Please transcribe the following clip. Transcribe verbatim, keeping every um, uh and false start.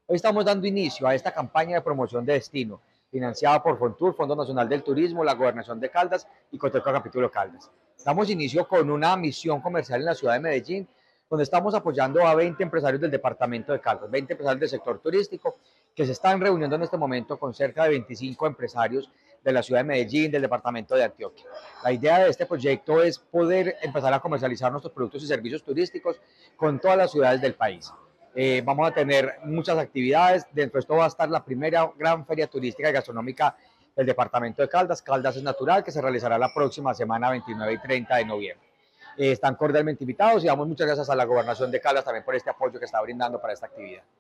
Hoy estamos dando inicio a esta campaña de promoción de destino, financiada por Fontur, Fondo Nacional del Turismo, la Gobernación de Caldas y Coteco Capítulo Caldas. Damos inicio con una misión comercial en la ciudad de Medellín, donde estamos apoyando a veinte empresarios del departamento de Caldas, veinte empresarios del sector turístico, que se están reuniendo en este momento con cerca de veinticinco empresarios de la ciudad de Medellín, del departamento de Antioquia. La idea de este proyecto es poder empezar a comercializar nuestros productos y servicios turísticos con todas las ciudades del país. Eh, vamos a tener muchas actividades, dentro de esto va a estar la primera gran feria turística y gastronómica del departamento de Caldas, Caldas es Natural, que se realizará la próxima semana veintinueve y treinta de noviembre. Eh, están cordialmente invitados y damos muchas gracias a la Gobernación de Caldas también por este apoyo que está brindando para esta actividad.